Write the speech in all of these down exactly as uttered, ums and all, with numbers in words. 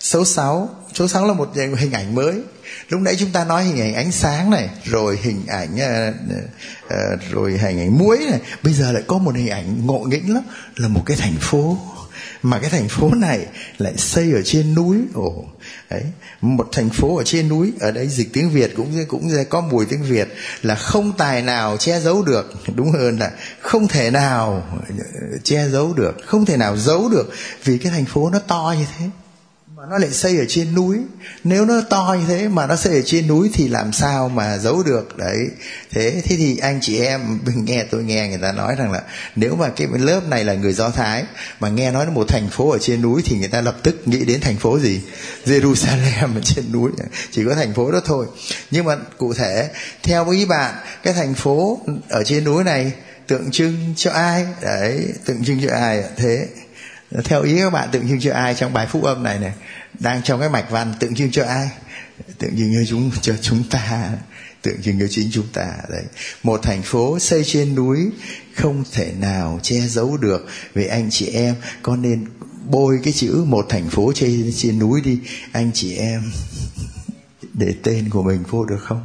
Số sáu, số sáu là một hình ảnh mới. Lúc nãy chúng ta nói hình ảnh ánh sáng này, rồi hình ảnh uh, uh, rồi hình ảnh muối này. Bây giờ lại có một hình ảnh ngộ nghĩnh lắm, là một cái thành phố. Mà cái thành phố này lại xây ở trên núi. Ồ, đấy, một thành phố ở trên núi. Ở đây dịch tiếng Việt cũng cũng có mùi tiếng Việt là không tài nào che giấu được. Đúng hơn là không thể nào che giấu được, không thể nào giấu được, vì cái thành phố nó to như thế mà nó lại xây ở trên núi. Nếu nó to như thế mà nó xây ở trên núi thì làm sao mà giấu được. Đấy, thế thế thì anh chị em nghe, tôi nghe người ta nói rằng là nếu mà cái lớp này là người Do Thái mà nghe nói một thành phố ở trên núi thì người ta lập tức nghĩ đến thành phố gì? Jerusalem ở trên núi, chỉ có thành phố đó thôi. Nhưng mà cụ thể theo ý bạn, cái thành phố ở trên núi này tượng trưng cho ai? Đấy, tượng trưng cho ai? Thế theo ý các bạn tượng trưng cho ai trong bài phúc âm này này, đang trong cái mạch văn, tượng trưng cho ai? Tượng trưng cho chúng, cho chúng ta, tượng trưng cho chính chúng ta. Đấy, một thành phố xây trên núi không thể nào che giấu được. Vì anh chị em có nên bôi cái chữ một thành phố trên, trên núi đi, anh chị em để tên của mình vô được không?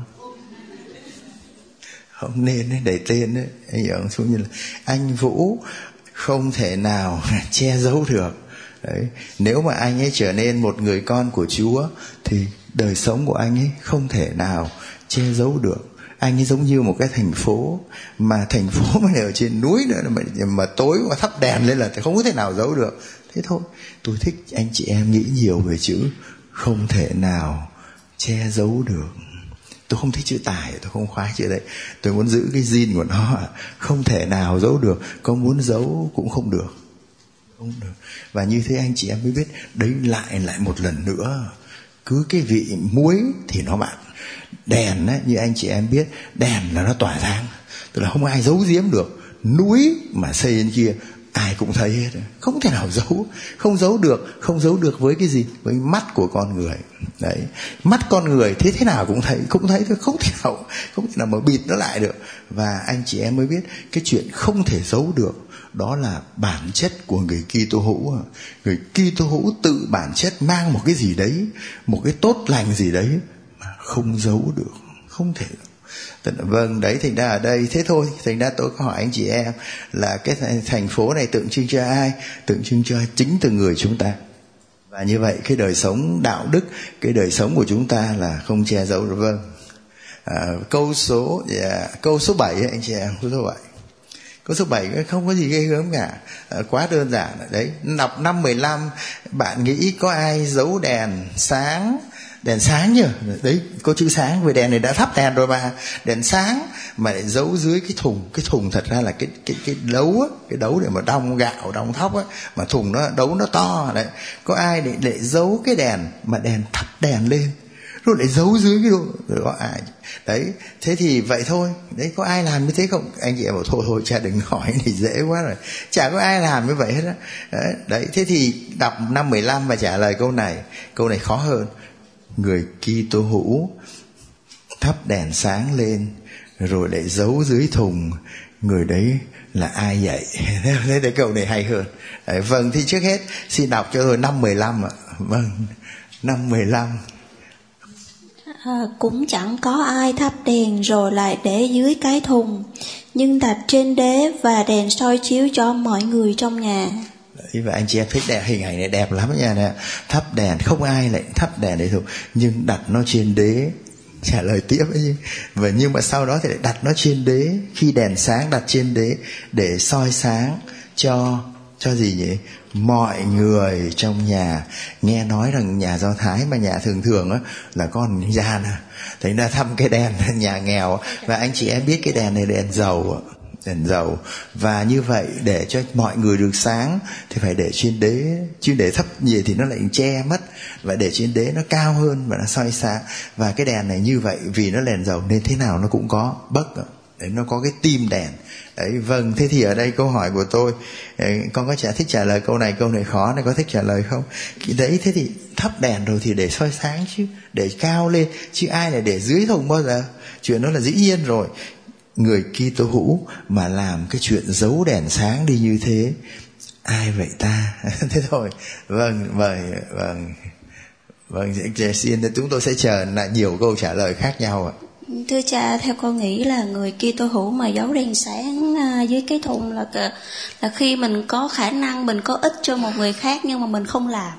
Không nên để tên đấy. Anh hiểu không? Như là anh Vũ không thể nào che giấu được. Đấy, nếu mà anh ấy trở nên một người con của Chúa thì đời sống của anh ấy không thể nào che giấu được. Anh ấy giống như một cái thành phố, mà thành phố mà ở trên núi nữa, mà, mà tối mà thắp đèn lên là không có thể nào giấu được. Thế thôi, tôi thích anh chị em nghĩ nhiều về chữ không thể nào che giấu được. Tôi không thích chữ tài, tôi không khoái chữ đấy. Tôi muốn giữ cái zin của nó, không thể nào giấu được. Có muốn giấu cũng không được, không được. Và như thế anh chị em mới biết. Đấy, lại lại một lần nữa, cứ cái vị muối thì nó mặn. Đèn ấy, như anh chị em biết, đèn là nó tỏa sáng, tức là không ai giấu giếm được. Núi mà xây lên kia ai cũng thấy hết, không thể nào giấu, không giấu được. Không giấu được với cái gì? Với mắt của con người. Đấy, mắt con người thế thế nào cũng thấy, cũng thấy thôi, không thể nào không thể nào mà bịt nó lại được. Và anh chị em mới biết cái chuyện không thể giấu được, đó là bản chất của người Kitô hữu. Người Kitô hữu tự bản chất mang một cái gì đấy, một cái tốt lành gì đấy mà không giấu được, không thể. Vâng, đấy, thành ra ở đây thế thôi. Thành ra tôi có hỏi anh chị em là cái thành phố này tượng trưng cho ai? Tượng trưng cho chính từng người chúng ta. Và như vậy cái đời sống đạo đức, cái đời sống của chúng ta là không che giấu được. Vâng, à, câu số yeah, câu số bảy anh chị em, câu số bảy. Câu số bảy không có gì ghê gớm cả, à, quá đơn giản. Đấy, đọc năm mười lăm, bạn nghĩ có ai giấu đèn sáng? Đèn sáng nhỉ? Đấy, có chữ sáng, vì đèn này đã thắp đèn rồi mà. Đèn sáng mà lại giấu dưới cái thùng. Cái thùng thật ra là cái cái cái đấu á, cái đấu để mà đong gạo, đong thóc á, mà thùng nó đấu nó to đấy. Có ai để lại giấu cái đèn mà đèn thắp đèn lên rồi lại giấu dưới cái đồ, rồi có ai? Đấy, thế thì vậy thôi. Đấy, có ai làm như thế không? Anh chị em bảo thôi thôi, cha đừng hỏi thì dễ quá rồi. Chả có ai làm như vậy hết á. Đấy, đấy, thế thì đọc năm mười lăm và trả lời câu này. Câu này khó hơn. Người Kitô hữu thắp đèn sáng lên rồi lại giấu dưới thùng, người đấy là ai vậy? Thế để câu này hay hơn. Đấy, vâng, thì trước hết xin đọc cho tôi năm mười lăm ạ. Vâng, năm mười lăm. À, cũng chẳng có ai thắp đèn rồi lại để dưới cái thùng, nhưng đặt trên đế và đèn soi chiếu cho mọi người trong nhà. Đấy, và anh chị em thích đẹp, hình ảnh này đẹp lắm nha nè. Thắp đèn, không ai lại thắp đèn đấy thôi, nhưng đặt nó trên đế. Trả lời tiếp ấy chứ. Và nhưng mà sau đó thì lại đặt nó trên đế. Khi đèn sáng đặt trên đế để soi sáng cho cho gì nhỉ? Mọi người trong nhà. Nghe nói rằng nhà Do Thái mà nhà thường thường á là con gian à. Thành ra thăm cái đèn nhà nghèo. Và anh chị em biết cái đèn này đèn dầu, đèn dầu. Và như vậy để cho mọi người được sáng thì phải để trên đế, chứ để thấp gì thì nó lại che mất. Và để trên đế nó cao hơn và nó soi sáng. Và cái đèn này như vậy vì nó đèn dầu nên thế nào nó cũng có bấc, để nó có cái tim đèn. Đấy, vâng, thế thì ở đây câu hỏi của tôi, con có trả thích trả lời câu này, câu này khó này, có thích trả lời không? Đấy, thế thì thắp đèn rồi thì để soi sáng chứ, để cao lên, chứ ai lại để dưới thùng bao giờ? Chuyện đó là dĩ nhiên rồi. Người Kitô hữu mà làm cái chuyện giấu đèn sáng đi như thế, ai vậy ta? Thế thôi. Vâng, mời, vâng. Vâng, xin chúng tôi sẽ chờ lại nhiều câu trả lời khác nhau ạ. Thưa cha, theo con nghĩ là người Kitô hữu mà giấu đèn sáng dưới cái thùng là là khi mình có khả năng mình có ích cho một người khác nhưng mà mình không làm.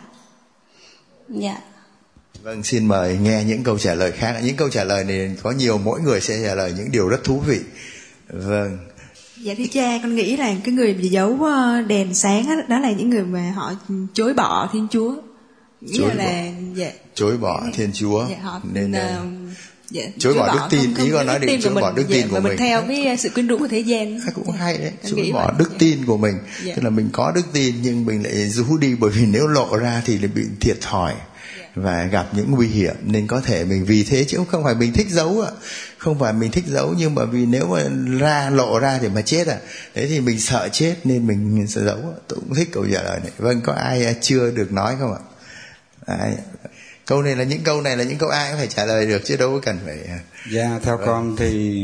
Dạ. Vâng, xin mời nghe những câu trả lời khác. Những câu trả lời này có nhiều, mỗi người sẽ trả lời những điều rất thú vị. Vâng. Dạ thưa cha, con nghĩ là cái người bị giấu đèn sáng đó, đó là những người mà họ chối bỏ Thiên Chúa. Nghĩa Chối là bỏ, dạ. chối bỏ Thiên Chúa. Dạ, họ, nên uh, dạ, chối, chối bỏ đức tin. Không, không, ý con nói định chối bỏ đức tin dạ, của mình. Mình theo cái sự quyến rũ của thế gian. Cũng hay đấy, con chối bỏ đức dạ. tin của mình. Dạ. Tức là mình có đức tin nhưng mình lại giấu đi, bởi vì nếu lộ ra thì lại bị thiệt thòi và gặp những nguy hiểm, nên có thể mình vì thế, chứ không phải mình thích giấu ạ, không phải mình thích giấu, nhưng mà vì nếu mà ra lộ ra thì mà chết à, thế thì mình sợ chết nên mình sẽ giấu. Tôi cũng thích câu trả lời này. Vâng, có ai chưa được nói không ạ? Ai? Câu này là những câu này là những câu ai cũng phải trả lời được chứ đâu có cần phải. Dạ, theo vâng. con thì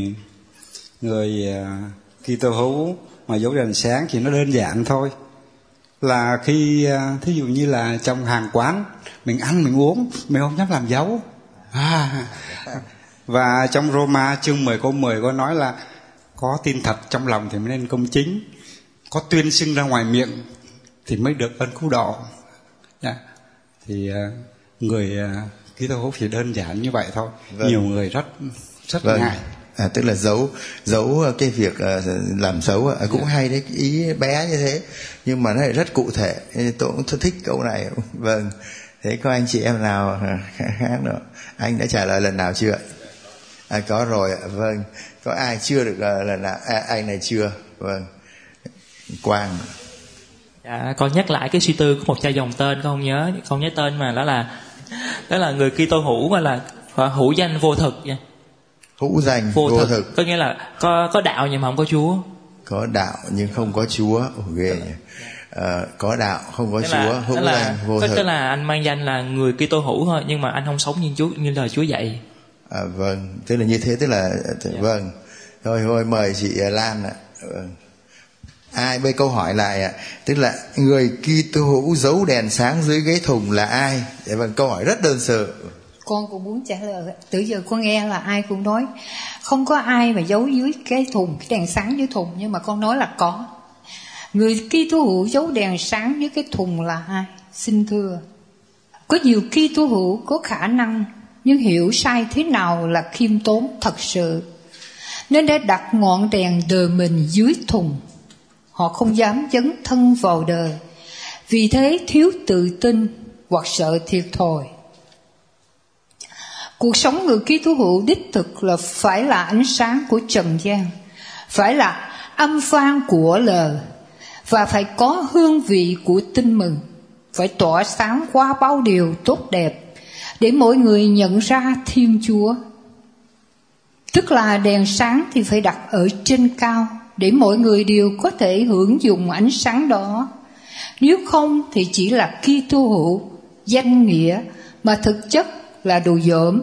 người Kitô hữu mà giấu đèn sáng thì nó đơn giản thôi. Là khi thí dụ như là trong hàng quán mình ăn mình uống mình không dám làm dấu à. Và trong Roma chương mười câu mười có nói là có tin thật trong lòng thì mới nên công chính, có tuyên xưng ra ngoài miệng thì mới được ơn cứu độ. yeah. Thì người Kitô hữu thì đơn giản như vậy thôi. Vâng. Nhiều người rất rất vâng. ngại. À, tức là giấu giấu cái việc uh, làm xấu uh, cũng yeah. hay đấy, ý bé như thế nhưng mà nó lại rất cụ thể. Tôi cũng thích câu này. Vâng, thế có anh chị em nào khác nữa? Anh đã trả lời lần nào chưa? À, có rồi ạ. Vâng, có ai chưa được uh, lần nào? À, anh này chưa. Vâng, Quang. Dạ, con nhắc lại cái suy tư của một cha dòng tên, con không nhớ không nhớ tên, mà đó là đó là người Kitô hữu gọi là hữu danh vô thực nha. Hữu danh vô, vô thực. thực có nghĩa là có có đạo nhưng mà không có Chúa. Có đạo nhưng không có Chúa. Ồ, ghê nhỉ. À, có đạo không có tức Chúa. Là, hữu là, danh vô có, thực. Tức là anh mang danh là người Kitô hữu thôi nhưng mà anh không sống như Chúa, như lời Chúa dạy. À, vâng, tức là như thế, tức là dạ. Vâng. Thôi thôi mời chị Lan ạ. Vâng. Ai bây câu hỏi lại ạ, tức là người Kitô hữu giấu đèn sáng dưới ghế thùng là ai? Dạ vâng, câu hỏi rất đơn sơ. Con cũng muốn trả lời. Từ giờ con nghe là ai cũng nói không có ai mà giấu dưới cái thùng, cái đèn sáng dưới thùng, nhưng mà con nói là có. Người Kitô hữu giấu đèn sáng dưới cái thùng là ai? Xin thưa, có nhiều Kitô hữu có khả năng nhưng hiểu sai thế nào là khiêm tốn thật sự, nên đã đặt ngọn đèn đời mình dưới thùng. Họ không dám dấn thân vào đời, vì thế thiếu tự tin hoặc sợ thiệt thòi. Cuộc sống người Kitô hữu đích thực là phải là ánh sáng của trần gian, phải là âm vang của lời, và phải có hương vị của tin mừng, phải tỏa sáng qua bao điều tốt đẹp để mọi người nhận ra Thiên Chúa. Tức là đèn sáng thì phải đặt ở trên cao để mọi người đều có thể hưởng dụng ánh sáng đó. Nếu không thì chỉ là Kitô hữu danh nghĩa mà thực chất là đồ dởm.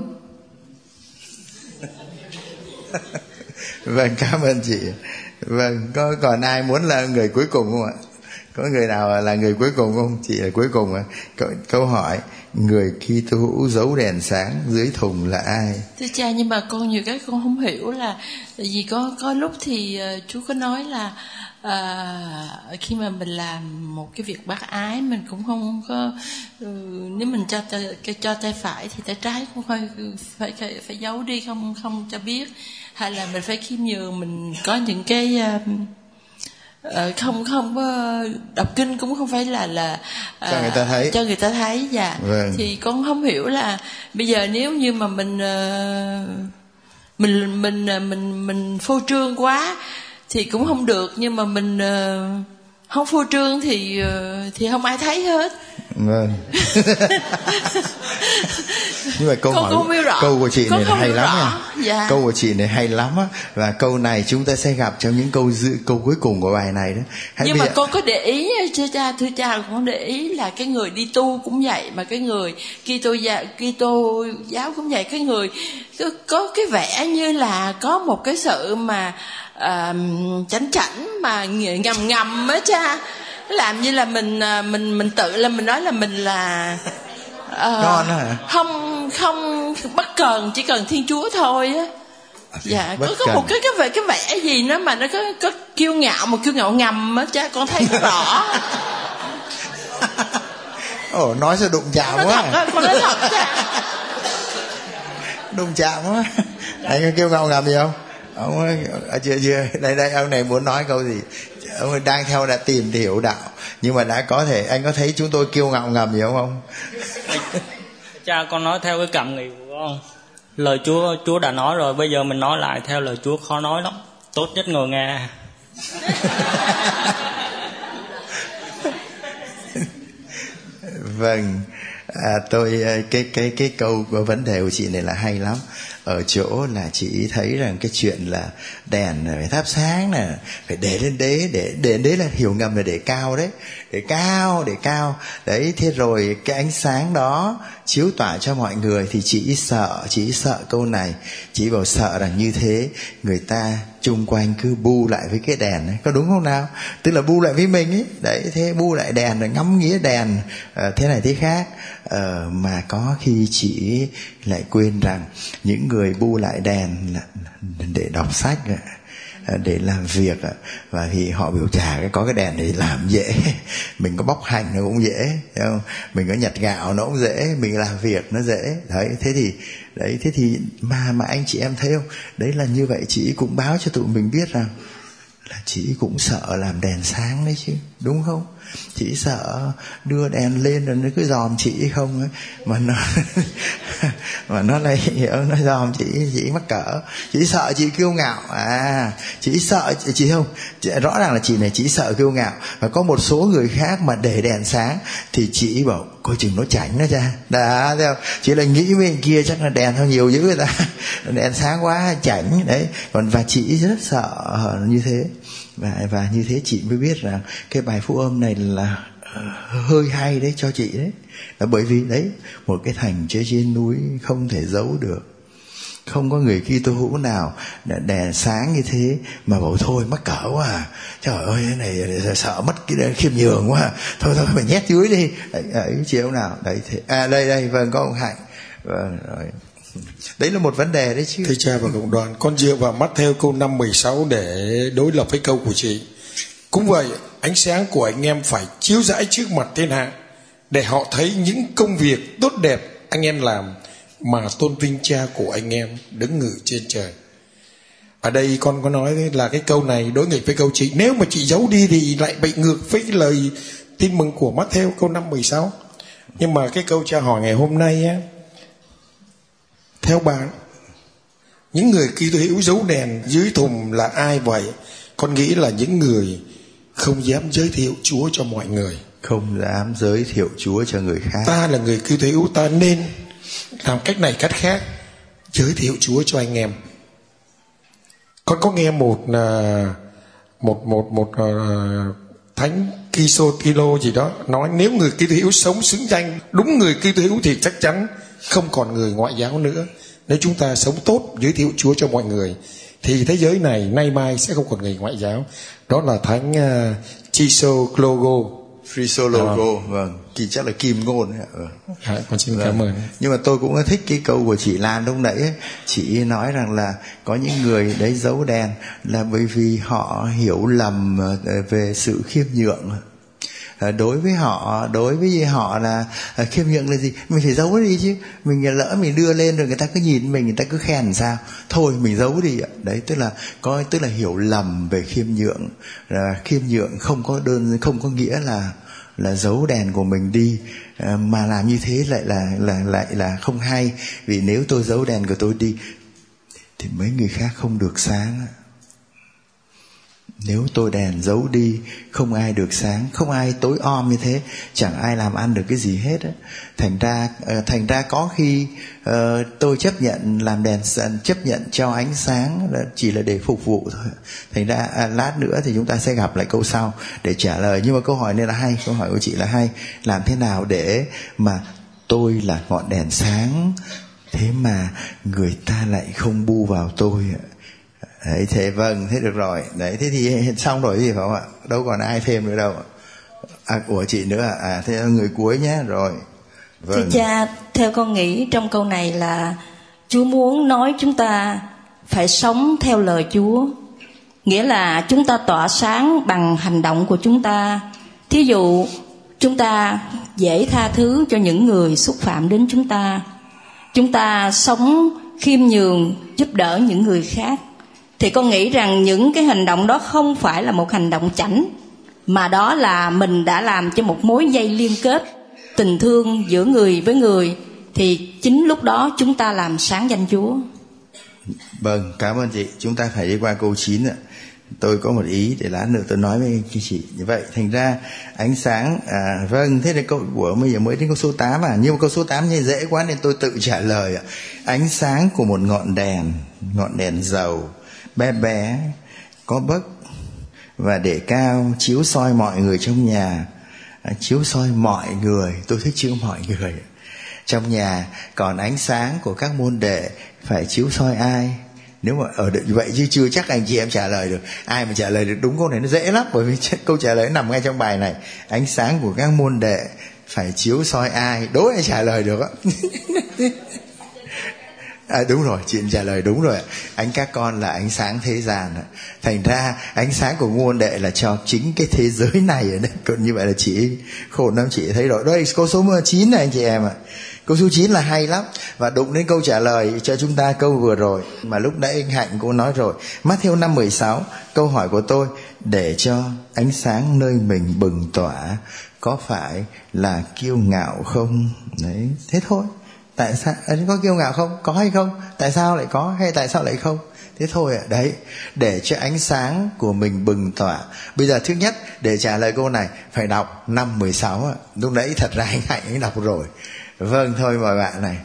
Vâng, cảm ơn chị. Vâng, có còn ai muốn là người cuối cùng không ạ? Có người nào là người cuối cùng không? Chị là cuối cùng ạ. Câu, câu hỏi người Kitô hữu giấu đèn sáng dưới thùng là ai? Thưa cha, nhưng mà con nhiều cái con không hiểu là vì có có lúc thì uh, chú có nói là uh, khi mà mình làm một cái việc bác ái mình cũng không có uh, nếu mình cho tay, cho tay phải thì tay trái cũng phải phải phải, phải giấu đi, không không cho biết, hay là mình phải khiêm nhường, mình có những cái uh, Ờ, không không đọc kinh cũng không phải là là cho à, người ta thấy cho người ta thấy dạ. Vâng. Thì con không hiểu là bây giờ nếu như mà mình uh, mình mình mình mình phô trương quá thì cũng không được, nhưng mà mình uh, không phô trương thì uh, thì không ai thấy hết. Vâng. Nhưng mà câu con hỏi câu của chị này hay lắm nha. Dạ. Câu của chị này hay lắm á, và câu này chúng ta sẽ gặp trong những câu dự, câu cuối cùng của bài này đó. Hãy nhưng mà giờ... con có để ý chứ cha, thưa cha, con để ý là cái người đi tu cũng vậy, mà cái người Kitô giáo, Kitô giáo cũng vậy, cái người có, có cái vẻ như là có một cái sự mà uh, chảnh chảnh mà ngầm ngầm á cha, làm như là mình mình mình tự là mình nói là mình là uh, ngon hả? Không không bất cần, chỉ cần Thiên Chúa thôi á. Dạ, có, có một cái cái vẻ cái vẻ gì nó mà nó có có kiêu ngạo, một kiêu ngạo ngầm á, cha con thấy rõ. Ồ, nói sao đụng chạm nó quá. Thật á, con nói thật cha. Đụng chạm quá. Anh có kiêu ngạo ngầm gì không? Ông ơi, à, chưa chưa, đây đây ông này muốn nói câu gì? Ông ấy đang theo đã tìm hiểu đạo, nhưng mà đã có thể anh có thấy chúng tôi kiêu ngạo ngầm gì không không? Cha con nói theo cái cảm nghĩ của con. Lời Chúa Chúa đã nói rồi, bây giờ mình nói lại theo lời Chúa khó nói lắm. Tốt nhất ngồi nghe. Vâng, à, tôi cái cái cái câu của vấn đề của chị này là hay lắm. Ở chỗ là chị thấy rằng cái chuyện là đèn phải thắp sáng nè, phải để lên đế, để để đế là hiểu ngầm là để cao đấy, để cao để cao đấy. Thế rồi cái ánh sáng đó chiếu tỏa cho mọi người thì chị sợ, chị sợ câu này, chị bảo sợ rằng như thế người ta chung quanh cứ bu lại với cái đèn ấy, có đúng không nào? Tức là bu lại với mình ấy, đấy, thế bu lại đèn rồi ngắm nghía đèn uh, thế này thế khác, uh, mà có khi chị lại quên rằng những người bu lại đèn là để đọc sách, để làm việc, và thì họ biểu trả có cái đèn để làm dễ, mình có bóc hành nó cũng dễ, thấy không? Mình có nhặt gạo nó cũng dễ, mình làm việc nó dễ đấy. Thế thì đấy, thế thì mà mà anh chị em thấy không, đấy là như vậy. Chị cũng báo cho tụi mình biết rằng là chị cũng sợ làm đèn sáng đấy chứ, đúng không? Chị sợ đưa đèn lên rồi nó cứ dòm chị không ấy, mà nó mà nó lại nó dòm chị, chị mắc cỡ. Chị sợ chị kiêu ngạo, à chị sợ chị không, chị, rõ ràng là chị này chị sợ kiêu ngạo. Và có một số người khác mà để đèn sáng thì chị bảo coi chừng nó chảnh đó cha, đã thấy không? Chị lại nghĩ bên kia chắc là đèn thôi nhiều dữ người ta, đèn sáng quá chảnh đấy. Còn và chị rất sợ như thế. Và, và như thế chị mới biết rằng cái bài phúc âm này là hơi hay đấy cho chị đấy. Là bởi vì đấy, một cái thành chế trên núi không thể giấu được. Không có người Kitô hữu nào đèn sáng như thế mà bảo thôi mắc cỡ quá à. Trời ơi cái này sợ mất cái khiêm nhường quá à. Thôi thôi phải nhét dưới đi. Đấy, đấy chiều nào. Đấy, thế. À đây đây, vâng có ông Hạnh. Vâng rồi. Đấy là một vấn đề đấy chứ. Thưa cha và cộng đoàn, con dựa vào Matthew câu năm mười sáu để đối lập với câu của chị. Cũng vậy, ánh sáng của anh em phải chiếu rãi trước mặt thiên hạ, để họ thấy những công việc tốt đẹp anh em làm mà tôn vinh cha của anh em đứng ngự trên trời. Ở đây con có nói là cái câu này đối nghịch với câu chị. Nếu mà chị giấu đi thì lại bị ngược với cái lời tin mừng của Matthew câu năm mười sáu. Nhưng mà cái câu cha hỏi ngày hôm nay á, theo bạn, những người Kitô hữu giấu đèn dưới thùng là ai vậy? Con nghĩ là những người không dám giới thiệu Chúa cho mọi người. Không dám giới thiệu Chúa cho người khác. Ta là người Kitô hữu, ta nên làm cách này cách khác, giới thiệu Chúa cho anh em. Con có nghe một một một một uh, thánh Kitô gì đó nói nếu người Kitô hữu sống xứng danh đúng người Kitô hữu thì chắc chắn không còn người ngoại giáo nữa. Nếu chúng ta sống tốt, giới thiệu Chúa cho mọi người, thì thế giới này nay mai sẽ không còn người ngoại giáo. Đó là thánh uh, Chrysologo. Chrysologo, à. Vâng, kỳ chắc là kim ngôn ấy. Ừ. À, con xin vâng. Cảm ơn. Nhưng mà tôi cũng thích cái câu của chị Lan lúc nãy ấy. Chị nói rằng là có những người đấy giấu đèn là bởi vì họ hiểu lầm về sự khiêm nhượng. Đối với họ, đối với họ là khiêm nhượng là gì? Mình phải giấu đi chứ. Mình lỡ mình đưa lên rồi người ta cứ nhìn mình, người ta cứ khen sao? Thôi mình giấu đi ạ. Đấy, tức là có tức là hiểu lầm về khiêm nhượng. Là khiêm nhượng không có đơn không có nghĩa là là giấu đèn của mình đi, mà làm như thế lại là là lại là không hay. Vì nếu tôi giấu đèn của tôi đi thì mấy người khác không được sáng. Nếu tôi đèn giấu đi, không ai được sáng, không ai tối om như thế, chẳng ai làm ăn được cái gì hết á. Thành ra thành ra có khi uh, tôi chấp nhận làm đèn, chấp nhận cho ánh sáng chỉ là để phục vụ thôi. Thành ra à, lát nữa thì chúng ta sẽ gặp lại câu sau để trả lời. Nhưng mà câu hỏi này là hay, câu hỏi của chị là hay. Làm thế nào để mà tôi là ngọn đèn sáng, thế mà người ta lại không bu vào tôi ạ? Đấy, thế vâng, thế được rồi. Đấy, thế thì xong rồi gì phải không ạ? Đâu còn ai thêm nữa đâu. À, của chị nữa à? À, thế người cuối nhé. Rồi, Vâng. Thưa cha, theo con nghĩ trong câu này là Chúa muốn nói chúng ta phải sống theo lời Chúa. Nghĩa là chúng ta tỏa sáng bằng hành động của chúng ta. Thí dụ chúng ta dễ tha thứ cho những người xúc phạm đến chúng ta. Chúng ta sống khiêm nhường, giúp đỡ những người khác. Thì con nghĩ rằng những cái hành động đó không phải là một hành động chảnh, mà đó là mình đã làm cho một mối dây liên kết tình thương giữa người với người. Thì chính lúc đó chúng ta làm sáng danh Chúa. Vâng, cảm ơn chị. Chúng ta phải đi qua câu chín ạ. Tôi có một ý để lát nữa tôi nói với chị. Như vậy thành ra ánh sáng à, vâng, thế là câu của bây giờ mới đến câu số tám à. Nhưng mà câu số tám như dễ quá nên tôi tự trả lời ạ. Ánh sáng của một ngọn đèn, ngọn đèn dầu bé bé, có bấc và để cao, chiếu soi mọi người trong nhà. à, Chiếu soi mọi người. Tôi thích chữ mọi người trong nhà. Còn ánh sáng của các môn đệ phải chiếu soi ai? Nếu mà ở được như vậy chứ chưa chắc anh chị em trả lời được. Ai mà trả lời được đúng câu này nó dễ lắm, bởi vì câu trả lời nằm ngay trong bài này. Ánh sáng của các môn đệ phải chiếu soi ai? Đố ai trả lời được á. À, đúng rồi, chị trả lời đúng rồi. Ánh các con là ánh sáng thế gian. Thành ra ánh sáng của môn đệ là cho chính cái thế giới này. Còn như vậy là chị khổ lắm, chị thấy rồi. Đây câu số chín này anh chị em ạ. Câu số chín là hay lắm. Và đụng đến câu trả lời cho chúng ta câu vừa rồi mà lúc nãy anh Hạnh cũng nói rồi. Matthew năm mười sáu, câu hỏi của tôi: để cho ánh sáng nơi mình bừng tỏa có phải là kiêu ngạo không? Đấy, thế thôi. Tại sao có kiêu ngạo không? Có hay không? Tại sao lại có hay tại sao lại không? Thế thôi ạ. Đấy, để cho ánh sáng của mình bừng tỏa. Bây giờ thứ nhất, để trả lời câu này phải đọc năm mười sáu ạ. Lúc nãy thật ra anh Hạnh anh đọc rồi. Vâng, thôi mời bạn này.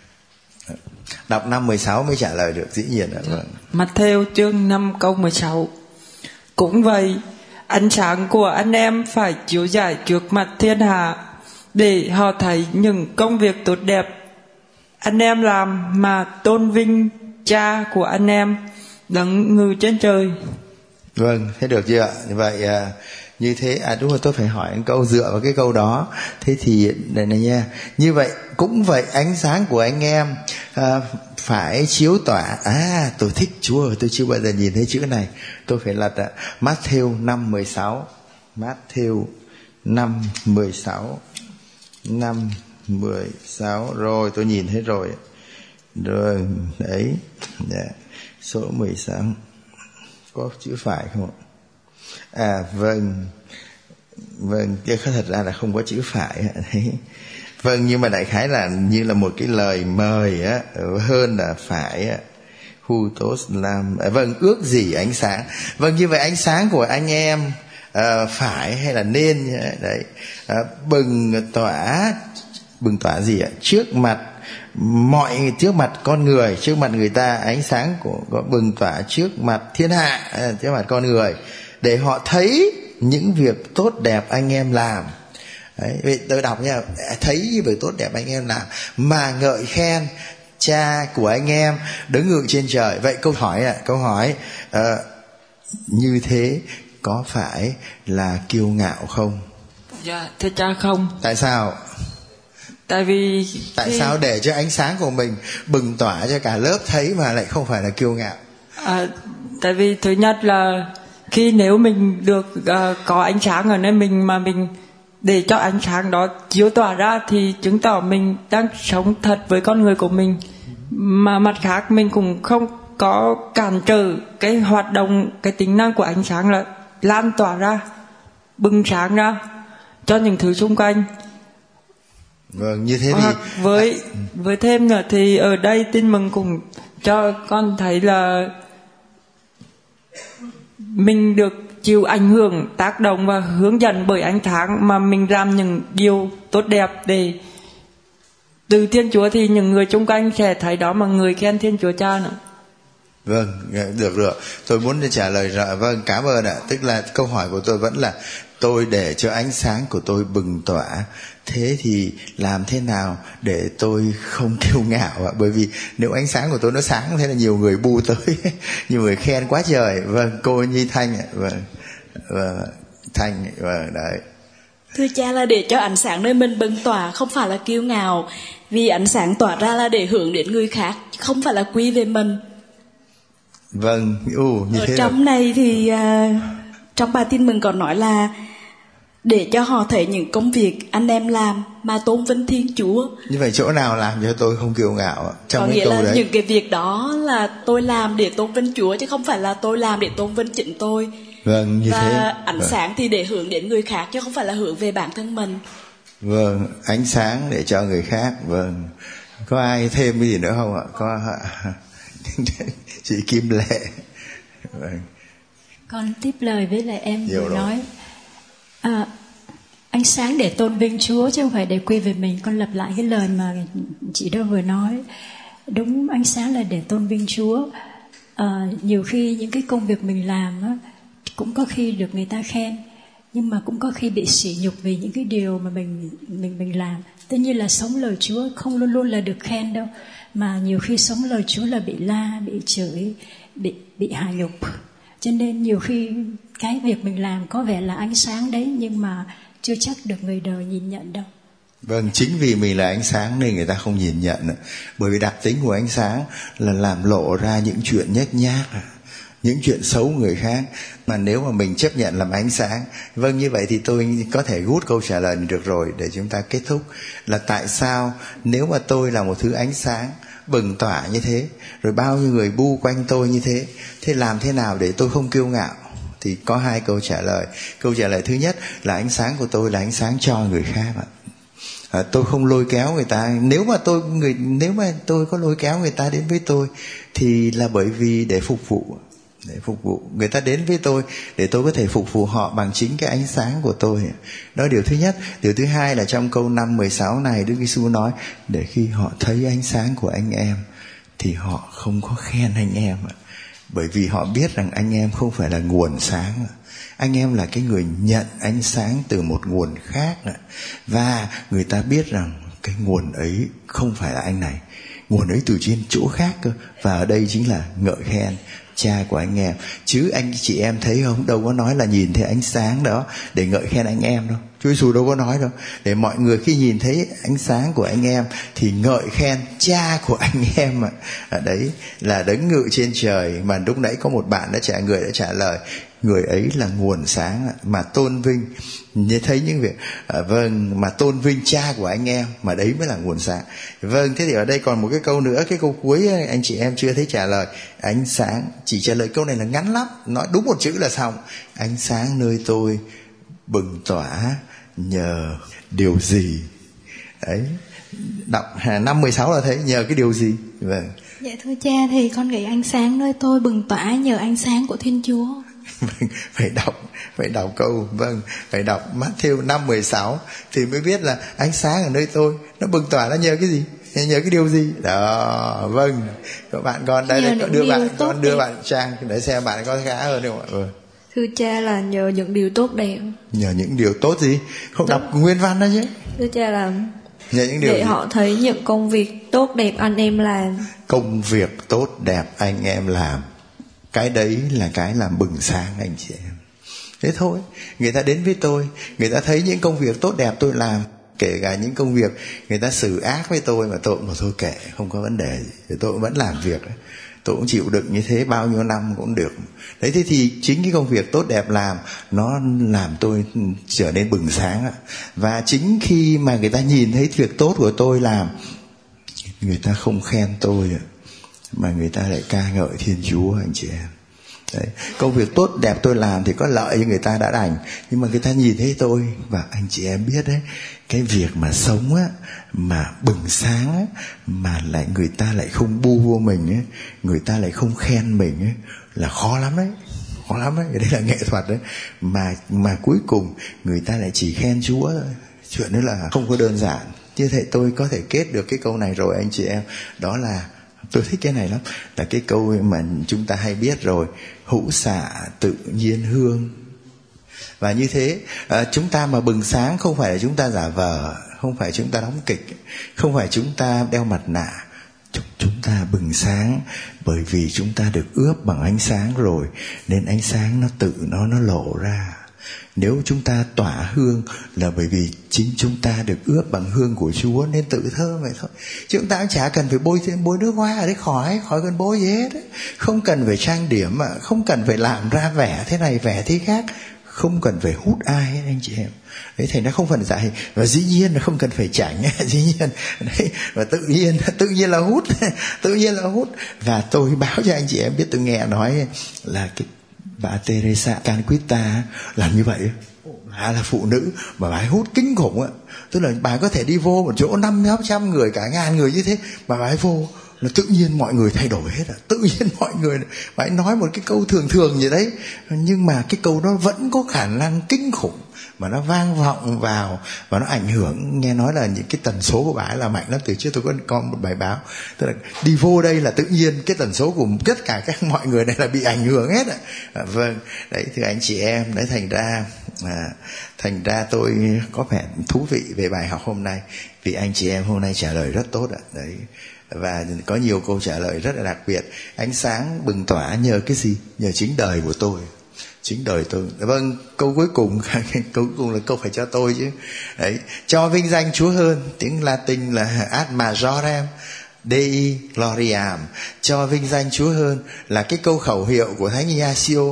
Đọc năm mười sáu mới trả lời được, dĩ nhiên ạ. Vâng. Matthew chương năm câu mười sáu. Cũng vậy, ánh sáng của anh em phải chiếu rải trước mặt thiên hạ, để họ thấy những công việc tốt đẹp anh em làm mà tôn vinh Cha của anh em đấng ngự trên trời. Vâng, thế được chưa ạ? Vậy à, như thế, à đúng rồi, tôi phải hỏi một câu dựa vào cái câu đó. Thế thì đây này nha. Như vậy cũng vậy, ánh sáng của anh em à, phải chiếu tỏa. À, tôi thích Chúa, tôi chưa bao giờ nhìn thấy chữ này. Tôi phải lật ạ. Matthew năm mười sáu. Matthew năm mười sáu. Năm mười sáu. Rồi, tôi nhìn thấy rồi. Rồi, đấy. Đấy. Số mười sáu. Có chữ phải không ạ? À vâng. Vâng, cái thật ra là không có chữ phải. Đấy. Vâng, nhưng mà đại khái là như là một cái lời mời á, hơn là phải á. Hutos làm à, vâng, ước gì ánh sáng. Vâng, như vậy ánh sáng của anh em à, phải hay là nên đấy à, bừng tỏa. Bừng tỏa gì ạ? Trước mặt mọi, trước mặt con người, trước mặt người ta. Ánh sáng của có bừng tỏa trước mặt thiên hạ, à, trước mặt con người, để họ thấy những việc tốt đẹp anh em làm. Đấy, vậy tôi đọc nha. Thấy những việc tốt đẹp anh em làm mà ngợi khen Cha của anh em đứng ngự trên trời. Vậy câu hỏi ạ, câu hỏi uh, như thế có phải là kiêu ngạo không? Dạ, thưa cha không. Tại sao? Tại vì Tại khi... sao để cho ánh sáng của mình bừng tỏa cho cả lớp thấy mà lại không phải là kiêu ngạo? À, tại vì thứ nhất là khi nếu mình được uh, có ánh sáng ở nơi mình mà mình để cho ánh sáng đó chiếu tỏa ra thì chứng tỏ mình đang sống thật với con người của mình. Mà mặt khác mình cũng không có cản trở cái hoạt động, cái tính năng của ánh sáng là lan tỏa ra, bừng sáng ra cho những thứ xung quanh. Vâng, như thế thì hoặc với với thêm nữa thì ở đây Tin Mừng cũng cho con thấy là mình được chịu ảnh hưởng, tác động và hướng dẫn bởi ánh sáng mà mình làm những điều tốt đẹp để từ Thiên Chúa thì những người xung quanh sẽ thấy đó mà người khen Thiên Chúa Cha nữa. Vâng, được được. Tôi muốn trả lời rồi. Vâng, cảm ơn ạ. Tức là câu hỏi của tôi vẫn là tôi để cho ánh sáng của tôi bừng tỏa. Thế thì làm thế nào để tôi không kiêu ngạo ạ? Bởi vì nếu ánh sáng của tôi nó sáng thế là nhiều người bu tới, nhiều người khen quá trời. Vâng, cô Nhi Thanh ạ. Vâng, vâng, Thanh, vâng, đấy. Thưa cha, là để cho ánh sáng nơi mình bừng tỏa, không phải là kiêu ngạo, vì ánh sáng tỏa ra là để hướng đến người khác, không phải là quy về mình. Vâng, ồ, như Ở thế trong là... này thì uh, trong bài tin mừng còn nói là để cho họ thấy những công việc anh em làm mà tôn vinh Thiên Chúa. Như vậy chỗ nào làm cho tôi không kiêu ngạo? Trong Có cái nghĩa câu là đấy, những cái việc đó là tôi làm để tôn vinh Chúa, chứ không phải là tôi làm để tôn vinh chính tôi. Vâng, như và thế. ánh Vâng. sáng thì để hướng đến người khác, chứ không phải là hướng về bản thân mình. Vâng, ánh sáng để cho người khác. Vâng. Có ai thêm cái gì nữa không ạ? Có chị Kim Lệ. Vâng. Con tiếp lời với lại em Nhiều vừa rồi. nói à, ánh sáng để tôn vinh Chúa chứ không phải để quy về mình. Con lặp lại cái lời mà chị đó vừa nói. Đúng, ánh sáng là để tôn vinh Chúa. À, nhiều khi những cái công việc mình làm á, cũng có khi được người ta khen, nhưng mà cũng có khi bị sỉ nhục vì những cái điều mà mình mình mình làm. Tất nhiên là sống lời Chúa không luôn luôn là được khen đâu, mà nhiều khi sống lời Chúa là bị la, bị chửi, bị bị hạ nhục. Cho nên nhiều khi cái việc mình làm có vẻ là ánh sáng đấy, nhưng mà chưa chắc được người đời nhìn nhận đâu. Vâng, chính vì mình là ánh sáng nên người ta không nhìn nhận. Bởi vì đặc tính của ánh sáng là làm lộ ra những chuyện nhếch nhác, những chuyện xấu người khác. Mà nếu mà mình chấp nhận làm ánh sáng. Vâng, như vậy thì tôi có thể rút câu trả lời được rồi, để chúng ta kết thúc. Là tại sao nếu mà tôi là một thứ ánh sáng bừng tỏa như thế, rồi bao nhiêu người bu quanh tôi như thế, thế làm thế nào để tôi không kiêu ngạo? Thì có hai câu trả lời. Câu trả lời thứ nhất là ánh sáng của tôi là ánh sáng cho người khác ạ. À, tôi không lôi kéo người ta. Nếu mà tôi người nếu mà tôi có lôi kéo người ta đến với tôi thì là bởi vì để phục vụ, để phục vụ người ta đến với tôi, để tôi có thể phục vụ họ bằng chính cái ánh sáng của tôi. Đó là điều thứ nhất. Điều thứ hai là trong câu năm mười sáu này, Đức Giêsu nói để khi họ thấy ánh sáng của anh em thì họ không có khen anh em, bởi vì họ biết rằng anh em không phải là nguồn sáng. Anh em là cái người nhận ánh sáng từ một nguồn khác, và người ta biết rằng cái nguồn ấy không phải là anh này, nguồn ấy từ trên chỗ khác cơ. Và ở đây chính là ngợi khen cha của anh em. Chứ anh chị em thấy không, đâu có nói là nhìn thấy ánh sáng đó để ngợi khen anh em đâu. Chúa Giêsu đâu có nói đâu. Để mọi người khi nhìn thấy ánh sáng của anh em thì ngợi khen cha của anh em ạ. Ở đấy là đấng ngự trên trời, mà lúc nãy có một bạn đã trả người đã trả lời, người ấy là nguồn sáng mà tôn vinh. Như thấy những việc à, vâng, mà tôn vinh cha của anh em, mà đấy mới là nguồn sáng. Vâng, thế thì ở đây còn một cái câu nữa, cái câu cuối anh chị em chưa thấy trả lời. Ánh sáng, chỉ trả lời câu này là ngắn lắm, nói đúng một chữ là xong. Ánh sáng nơi tôi bừng tỏa nhờ điều gì? Đấy, đọc năm mười sáu là thấy nhờ cái điều gì. Vâng. Dạ thưa cha, thì con nghĩ ánh sáng nơi tôi bừng tỏa nhờ ánh sáng của Thiên Chúa. Vâng, phải đọc phải đọc câu vâng phải đọc Matthew năm mười sáu thì mới biết là ánh sáng ở nơi tôi nó bừng tỏa, nó nhờ cái gì, nhờ cái điều gì đó. Vâng, các bạn con đây, đây đưa bạn con đưa bạn Trang để xem bạn có khá hơn không ạ? Vâng. Thưa cha là nhờ những điều tốt đẹp. Nhờ những điều tốt gì? Không đọc nguyên văn đó chứ. Thưa cha là nhờ những điều để gì? họ thấy những công việc tốt đẹp anh em làm. Công việc tốt đẹp anh em làm, cái đấy là cái làm bừng sáng anh chị em. Thế thôi, người ta đến với tôi, người ta thấy những công việc tốt đẹp tôi làm, kể cả những công việc người ta xử ác với tôi mà tôi mà thôi kệ, không có vấn đề gì, thì tôi cũng vẫn làm việc đấy. Tôi cũng chịu đựng như thế bao nhiêu năm cũng được. Đấy, thế thì chính cái công việc tốt đẹp làm nó làm tôi trở nên bừng sáng. Và chính khi mà người ta nhìn thấy việc tốt của tôi làm, người ta không khen tôi mà người ta lại ca ngợi Thiên Chúa anh chị em. Đấy, công việc tốt đẹp tôi làm thì có lợi cho người ta đã đành, nhưng mà người ta nhìn thấy tôi, và anh chị em biết đấy, cái việc mà sống á, mà bừng sáng á, mà lại người ta lại không bu vô mình ấy, người ta lại không khen mình ấy, là khó lắm đấy, khó lắm đấy. Cái đấy là nghệ thuật đấy, mà mà cuối cùng người ta lại chỉ khen Chúa thôi. Chuyện đó là không có đơn giản. Như thế tôi có thể kết được cái câu này rồi anh chị em, đó là tôi thích cái này lắm, là cái câu mà chúng ta hay biết rồi, hữu xạ tự nhiên hương. Và như thế à, chúng ta mà bừng sáng không phải là chúng ta giả vờ, không phải chúng ta đóng kịch, không phải chúng ta đeo mặt nạ. Chúng ta bừng sáng bởi vì chúng ta được ướp bằng ánh sáng rồi, nên ánh sáng nó tự nó nó lộ ra. Nếu chúng ta tỏa hương là bởi vì chính chúng ta được ướp bằng hương của Chúa nên tự thơm vậy thôi. Chúng ta cũng chả cần phải bôi thêm bôi nước hoa ở đấy, khỏi khỏi cần bôi gì hết ấy. Không cần phải trang điểm, không cần phải làm ra vẻ thế này vẻ thế khác, không cần phải hút ai hết anh chị em. Đấy, thành ra không phần dạy. Và dĩ nhiên là không cần phải chảnh, dĩ nhiên đấy, và tự nhiên tự nhiên là hút tự nhiên là hút. Và tôi báo cho anh chị em biết, tôi nghe nói là cái bà Teresa Calcutta làm như vậy. Bà là phụ nữ mà bà ấy hút kinh khủng á. Tức là bà có thể đi vô một chỗ năm trăm người, cả ngàn người như thế, mà bà ấy vô là tự nhiên mọi người thay đổi hết à. Tự nhiên mọi người, bà ấy nói một cái câu thường thường gì đấy, nhưng mà cái câu đó vẫn có khả năng kinh khủng, mà nó vang vọng vào và nó ảnh hưởng. Nghe nói là những cái tần số của bà ấy là mạnh lắm. Từ trước tôi có có một bài báo, tức là đi vô đây là tự nhiên cái tần số của tất cả các mọi người này là bị ảnh hưởng hết ạ. À, vâng, đấy thưa anh chị em, đấy thành ra à, thành ra tôi có vẻ thú vị về bài học hôm nay, vì anh chị em hôm nay trả lời rất tốt ạ. Đấy, và có nhiều câu trả lời rất là đặc biệt. Ánh sáng bừng tỏa nhờ cái gì? Nhờ chính đời của tôi, chính đời tôi. Vâng, câu cuối cùng câu cuối cùng là câu phải cho tôi chứ. Đấy, cho vinh danh Chúa hơn, tiếng Latin là ad majorem Dei gloriam, cho vinh danh Chúa hơn là cái câu khẩu hiệu của Thánh Ignacio.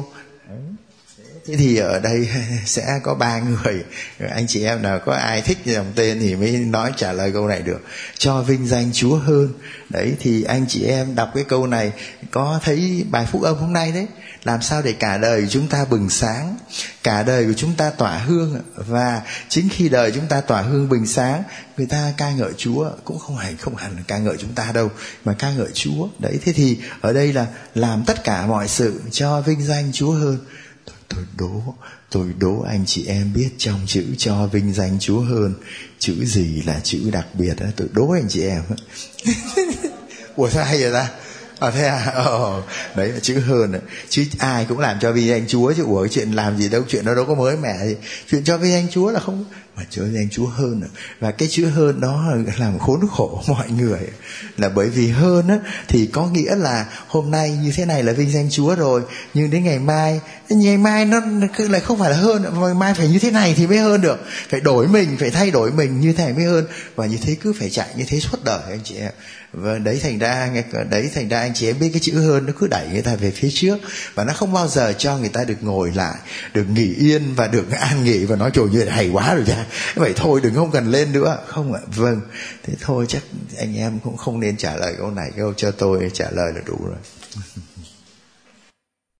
Thế thì ở đây sẽ có ba người, anh chị em nào có ai thích dòng tên thì mới nói trả lời câu này được. Cho vinh danh Chúa hơn. Đấy, thì anh chị em đọc cái câu này có thấy bài phúc âm hôm nay đấy, làm sao để cả đời của chúng ta bừng sáng, cả đời của chúng ta tỏa hương. Và chính khi đời chúng ta tỏa hương bừng sáng, người ta ca ngợi Chúa, cũng không hẳn không hẳn ca ngợi chúng ta đâu, mà ca ngợi Chúa. Đấy, thế thì ở đây là làm tất cả mọi sự cho vinh danh Chúa hơn. Tôi đố, tôi đố anh chị em biết trong chữ cho vinh danh Chúa hơn, chữ gì là chữ đặc biệt đó? Tôi đố anh chị em. Ủa sao hay vậy ta? À, thế à? Ờ, đấy là chữ hơn đấy. Chứ ai cũng làm cho vinh danh Chúa chứ. Ủa, chuyện làm gì đâu, chuyện đó đâu có mới mẻ gì. Chuyện cho vinh danh Chúa là không, mà cho vinh danh Chúa hơn. Và cái chữ hơn đó làm khốn khổ mọi người, là bởi vì hơn á, thì có nghĩa là hôm nay như thế này là vinh danh Chúa rồi, nhưng đến ngày mai, ngày mai nó lại không phải là hơn, ngày mai phải như thế này thì mới hơn được, phải đổi mình, phải thay đổi mình như thế này mới hơn. Và như thế cứ phải chạy như thế suốt đời anh chị em. Và đấy thành ra đấy thành ra anh chị em biết cái chữ hơn nó cứ đẩy người ta về phía trước, và nó không bao giờ cho người ta được ngồi lại, được nghỉ yên và được an nghỉ và nói trời như hay quá rồi cha, vậy thôi đừng không cần lên nữa, không ạ. Vâng, thế thôi chắc anh em cũng không nên trả lời câu này, câu cho tôi trả lời là đủ rồi.